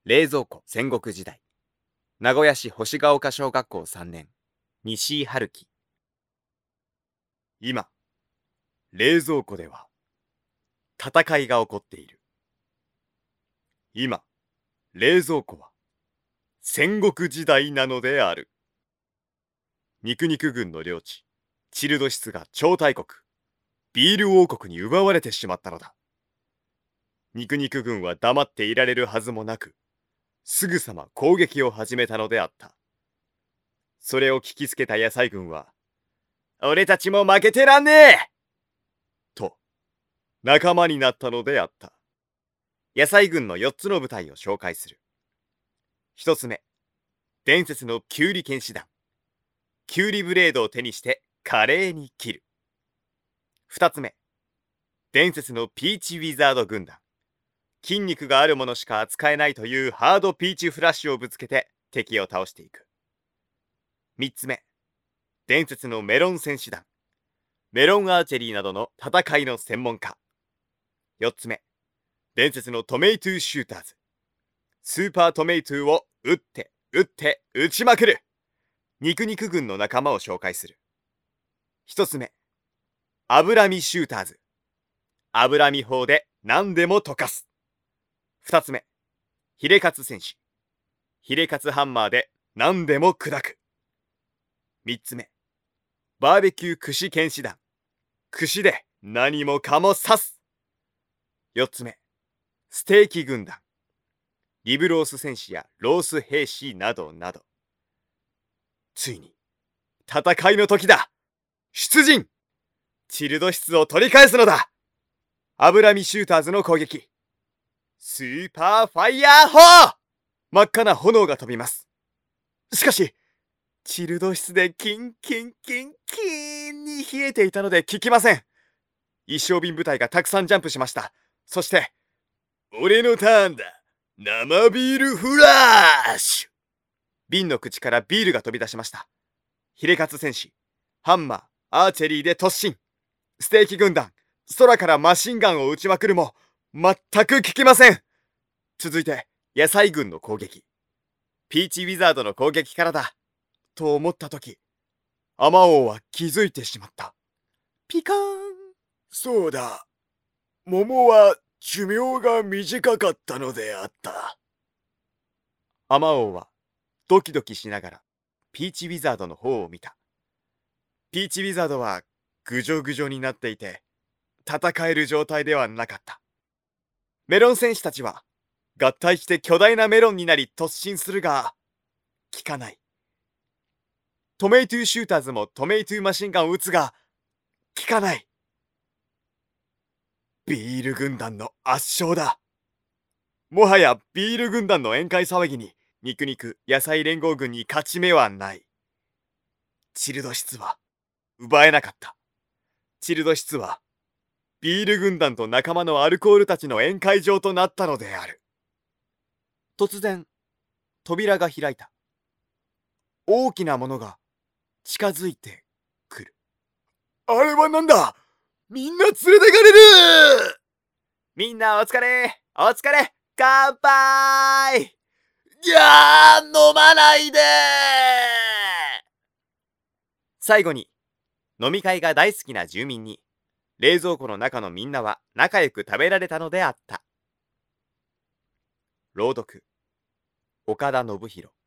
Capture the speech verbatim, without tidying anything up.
冷蔵庫戦国時代。名古屋市星ヶ丘小学校さんねん、西井春樹。今、冷蔵庫では戦いが起こっている。今、冷蔵庫は戦国時代なのである。肉肉軍の領地、チルド室が超大国、ビール王国に奪われてしまったのだ。肉肉軍は黙っていられるはずもなく、すぐさま攻撃を始めたのであった。それを聞きつけた野菜軍は、俺たちも負けてらんねえと、仲間になったのであった。野菜軍のよっつの部隊を紹介する。一つ目、伝説のキュウリ剣士団。キュウリブレードを手にして華麗に切る。二つ目、伝説のピーチウィザード軍団。筋肉があるものしか扱えないというハードピーチフラッシュをぶつけて敵を倒していく。三つ目、伝説のメロン戦士団。メロンアーチェリーなどの戦いの専門家。四つ目、伝説のトメイトゥーシューターズ。スーパートメイトゥーを撃って撃って撃ちまくる。肉肉軍の仲間を紹介する。一つ目、脂身シューターズ。脂身砲で何でも溶かす。二つ目、ヒレカツ戦士。ヒレカツハンマーで何でも砕く。三つ目、バーベキュー串剣士団。串で何もかも刺す。四つ目、ステーキ軍団。リブロース戦士やロース兵士などなど。ついに戦いの時だ。出陣。チルド室を取り返すのだ。脂身シューターズの攻撃。スーパーファイヤー砲。真っ赤な炎が飛びます。しかしチルド室でキンキンキンキンに冷えていたので効きません。一升瓶部隊がたくさんジャンプしました。そして俺のターンだ。生ビールフラッシュ。瓶の口からビールが飛び出しました。ヒレカツ戦士、ハンマー、アーチェリーで突進。ステーキ軍団、空からマシンガンを撃ちまくるも全く効きません。続いて野菜軍の攻撃。ピーチウィザードの攻撃からだと思った時、アマ王は気づいてしまった。ピカーン。そうだ、桃は寿命が短かったのであった。アマ王はドキドキしながらピーチウィザードの方を見た。ピーチウィザードはぐじょぐじょになっていて戦える状態ではなかった。メロン戦士たちは合体して巨大なメロンになり突進するが効かない。トメイトゥーシューターズもトメイトゥーマシンガンを撃つが効かない。ビール軍団の圧勝だ。もはやビール軍団の宴会騒ぎに肉肉野菜連合軍に勝ち目はない。チルド室は奪えなかった。チルド室はビール軍団と仲間のアルコールたちの宴会場となったのである。突然扉が開いた。大きなものが近づいてくる。あれはなんだ。みんな連れてかれる。みんなお疲れお疲れ、乾杯。いやー、飲まないで。最後に飲み会が大好きな住民に冷蔵庫の中のみんなは仲良く食べられたのであった。朗読、岡田信弘。